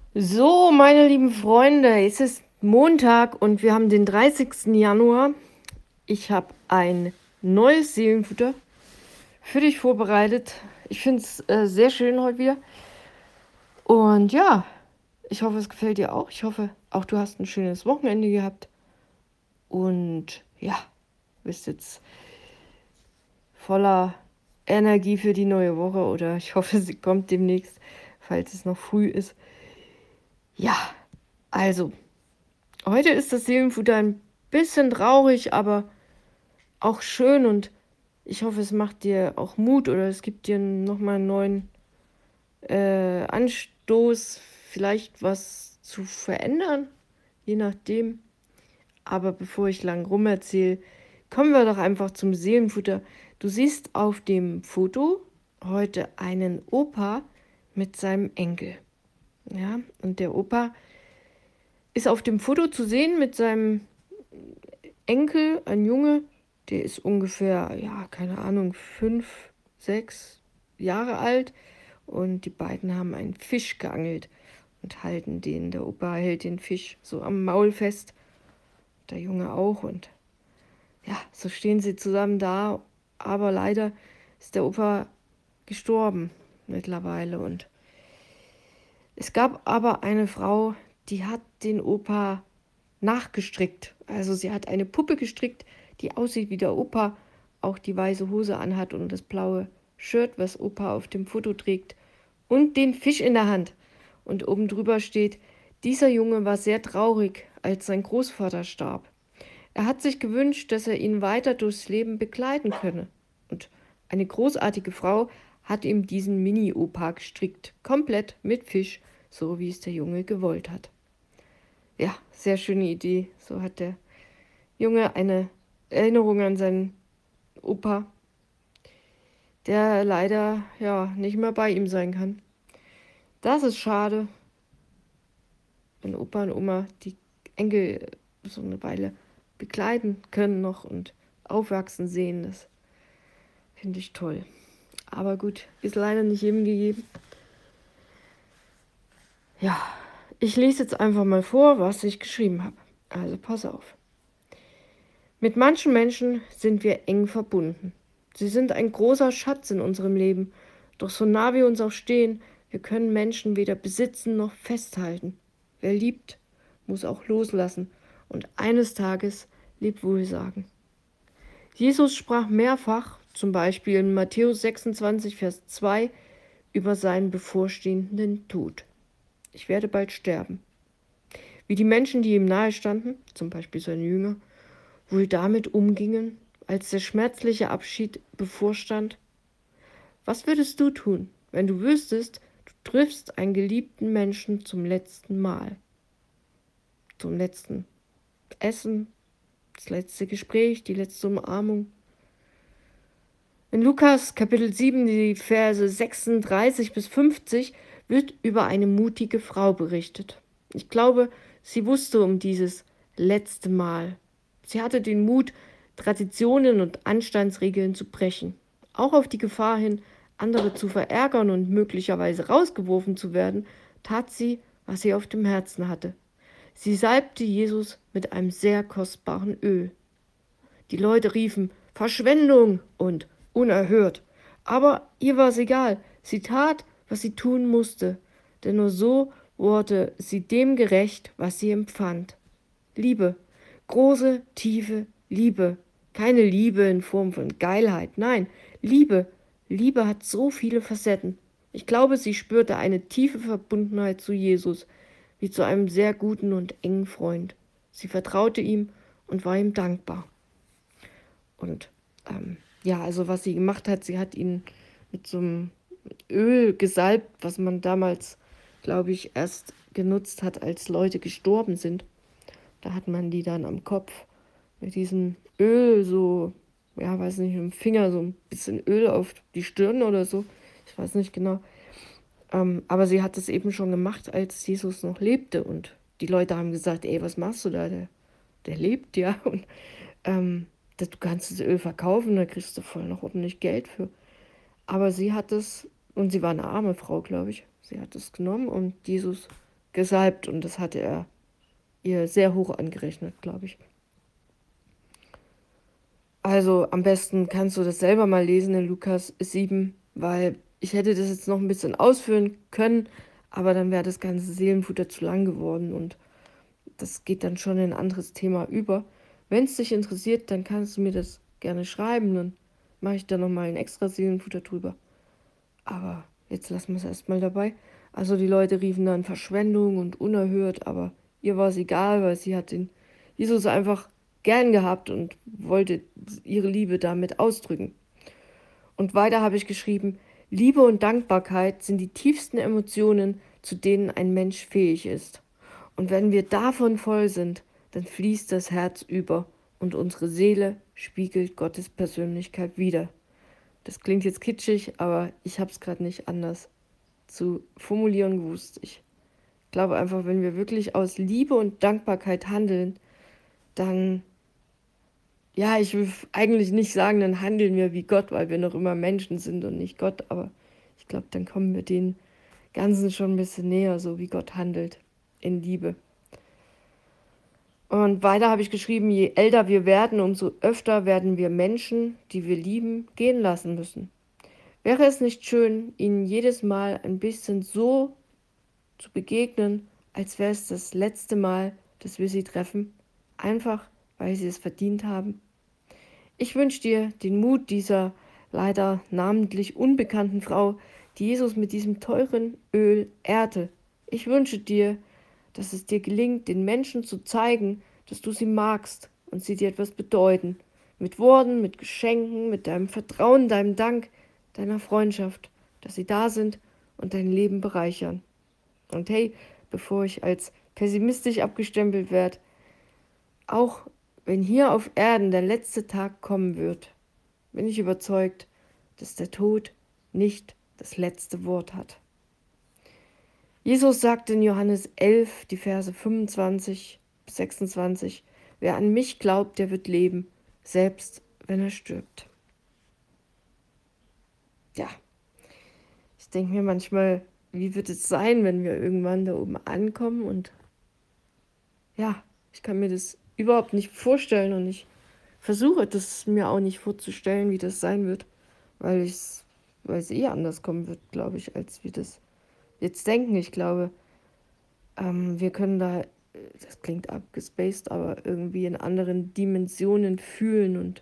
So, meine lieben Freunde, es ist Montag und wir haben den 30. Januar. Ich habe ein neues Seelenfutter für dich vorbereitet. Ich finde es sehr schön heute wieder. Und ja, ich hoffe, es gefällt dir auch. Ich hoffe, auch du hast ein schönes Wochenende gehabt. Und ja, bist jetzt voller Energie für die neue Woche oder ich hoffe, sie kommt demnächst, falls es noch früh ist. Ja, also. Heute ist das Seelenfutter ein bisschen traurig, aber auch schön und ich hoffe, es macht dir auch Mut oder es gibt dir nochmal einen neuen Anstoß, vielleicht was zu verändern, je nachdem. Aber bevor ich lang rum erzähle, kommen wir doch einfach zum Seelenfutter. Du siehst auf dem Foto heute einen Opa mit seinem Enkel. Ja, und der Opa ist auf dem Foto zu sehen mit seinem Enkel, ein Junge, der ist ungefähr, ja, keine Ahnung, 5, 6 Jahre alt. Und die beiden haben einen Fisch geangelt und halten den. Der Opa hält den Fisch so am Maul fest, der Junge auch. Und ja, so stehen sie zusammen da. Aber leider ist der Opa gestorben mittlerweile. Und es gab aber eine Frau, die hat den Opa nachgestrickt. Also sie hat eine Puppe gestrickt, die aussieht wie der Opa, auch die weiße Hose anhat und das blaue Shirt, was Opa auf dem Foto trägt, und den Fisch in der Hand. Und oben drüber steht: Dieser Junge war sehr traurig, als sein Großvater starb. Er hat sich gewünscht, dass er ihn weiter durchs Leben begleiten könne. Und eine großartige Frau hat ihm diesen Mini-Opa gestrickt, komplett mit Fisch, so wie es der Junge gewollt hat. Ja, sehr schöne Idee. So hat der Junge eine Erinnerung an seinen Opa, der leider ja nicht mehr bei ihm sein kann. Das ist schade, wenn Opa und Oma die Enkel so eine Weile begleiten können noch und aufwachsen sehen. Das finde ich toll. Aber gut, ist leider nicht jedem gegeben. Ja, ich lese jetzt einfach mal vor, was ich geschrieben habe. Also pass auf. Mit manchen Menschen sind wir eng verbunden. Sie sind ein großer Schatz in unserem Leben. Doch so nah wir uns auch stehen, wir können Menschen weder besitzen noch festhalten. Wer liebt, muss auch loslassen und eines Tages Lebewohl sagen. Jesus sprach mehrfach, zum Beispiel in Matthäus 26, Vers 2, über seinen bevorstehenden Tod. Ich werde bald sterben. Wie die Menschen, die ihm nahestanden, zum Beispiel seine Jünger, wohl damit umgingen, als der schmerzliche Abschied bevorstand? Was würdest du tun, wenn du wüsstest, du triffst einen geliebten Menschen zum letzten Mal? Zum letzten Essen, das letzte Gespräch, die letzte Umarmung? In Lukas Kapitel 7, die Verse 36 bis 50, wird über eine mutige Frau berichtet. Ich glaube, sie wusste um dieses letzte Mal. Sie hatte den Mut, Traditionen und Anstandsregeln zu brechen. Auch auf die Gefahr hin, andere zu verärgern und möglicherweise rausgeworfen zu werden, tat sie, was sie auf dem Herzen hatte. Sie salbte Jesus mit einem sehr kostbaren Öl. Die Leute riefen Verschwendung und unerhört. Aber ihr war es egal. Sie tat, was sie tun musste, denn nur so wurde sie dem gerecht, was sie empfand. Liebe, große, tiefe Liebe. Keine Liebe in Form von Geilheit, nein, Liebe. Liebe hat so viele Facetten. Ich glaube, sie spürte eine tiefe Verbundenheit zu Jesus, wie zu einem sehr guten und engen Freund. Sie vertraute ihm und war ihm dankbar. Und ja, also was sie gemacht hat, sie hat ihn mit so einem Öl gesalbt, was man damals, glaube ich, erst genutzt hat, als Leute gestorben sind. Da hat man die dann am Kopf mit diesem Öl so, ja, weiß nicht, mit dem Finger so ein bisschen Öl auf die Stirn oder so. Ich weiß nicht genau. Aber sie hat es eben schon gemacht, als Jesus noch lebte. Und die Leute haben gesagt, ey, was machst du da? Der lebt ja. Und du kannst das Öl verkaufen, da kriegst du voll noch ordentlich Geld für. Aber sie hat es, und sie war eine arme Frau, glaube ich, sie hat es genommen und Jesus gesalbt und das hatte er ihr sehr hoch angerechnet, glaube ich. Also am besten kannst du das selber mal lesen in Lukas 7, weil ich hätte das jetzt noch ein bisschen ausführen können, aber dann wäre das ganze Seelenfutter zu lang geworden und das geht dann schon in ein anderes Thema über. Wenn es dich interessiert, dann kannst du mir das gerne schreiben, dann mache ich da nochmal ein extra Seelenfutter drüber. Aber jetzt lassen wir es erstmal dabei. Also die Leute riefen dann Verschwendung und unerhört, aber ihr war es egal, weil sie hat den Jesus einfach gern gehabt und wollte ihre Liebe damit ausdrücken. Und weiter habe ich geschrieben, Liebe und Dankbarkeit sind die tiefsten Emotionen, zu denen ein Mensch fähig ist. Und wenn wir davon voll sind, dann fließt das Herz über und unsere Seele spiegelt Gottes Persönlichkeit wider. Das klingt jetzt kitschig, aber ich habe es gerade nicht anders zu formulieren gewusst. Ich glaube einfach, wenn wir wirklich aus Liebe und Dankbarkeit handeln, dann, ja, ich will eigentlich nicht sagen, dann handeln wir wie Gott, weil wir noch immer Menschen sind und nicht Gott, aber ich glaube, dann kommen wir den Ganzen schon ein bisschen näher, so wie Gott handelt, in Liebe. Und weiter habe ich geschrieben, je älter wir werden, umso öfter werden wir Menschen, die wir lieben, gehen lassen müssen. Wäre es nicht schön, ihnen jedes Mal ein bisschen so zu begegnen, als wäre es das letzte Mal, dass wir sie treffen, einfach weil sie es verdient haben? Ich wünsche dir den Mut dieser leider namentlich unbekannten Frau, die Jesus mit diesem teuren Öl ehrte. Ich wünsche dir, dass es dir gelingt, den Menschen zu zeigen, dass du sie magst und sie dir etwas bedeuten. Mit Worten, mit Geschenken, mit deinem Vertrauen, deinem Dank, deiner Freundschaft, dass sie da sind und dein Leben bereichern. Und hey, bevor ich als pessimistisch abgestempelt werde, auch wenn hier auf Erden der letzte Tag kommen wird, bin ich überzeugt, dass der Tod nicht das letzte Wort hat. Jesus sagte in Johannes 11, die Verse 25 bis 26, wer an mich glaubt, der wird leben, selbst wenn er stirbt. Ja, ich denke mir manchmal, wie wird es sein, wenn wir irgendwann da oben ankommen und ja, ich kann mir das überhaupt nicht vorstellen und ich versuche das mir auch nicht vorzustellen, wie das sein wird, weil es eh anders kommen wird, glaube ich, als wir das jetzt denken. Ich glaube, wir können da, das klingt abgespaced, aber irgendwie in anderen Dimensionen fühlen und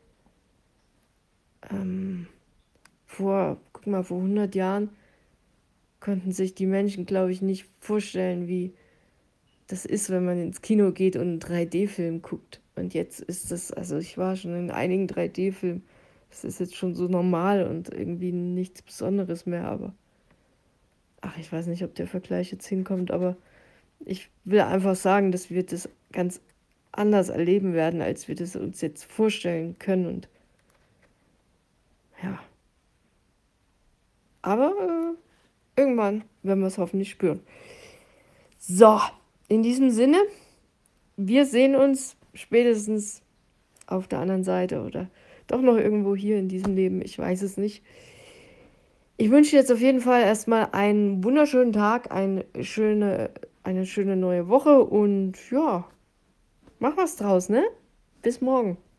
guck mal, vor 100 Jahren konnten sich die Menschen, glaube ich, nicht vorstellen, wie das ist, wenn man ins Kino geht und einen 3D-Film guckt. Und jetzt ist das, also ich war schon in einigen 3D-Filmen, das ist jetzt schon so normal und irgendwie nichts Besonderes mehr, aber ach, ich weiß nicht, ob der Vergleich jetzt hinkommt, aber ich will einfach sagen, dass wir das ganz anders erleben werden, als wir das uns jetzt vorstellen können und ja. Aber irgendwann werden wir es hoffentlich spüren. So, in diesem Sinne, wir sehen uns spätestens auf der anderen Seite oder doch noch irgendwo hier in diesem Leben. Ich weiß es nicht. Ich wünsche dir jetzt auf jeden Fall erstmal einen wunderschönen Tag, eine schöne neue Woche und ja, mach was draus, ne? Bis morgen.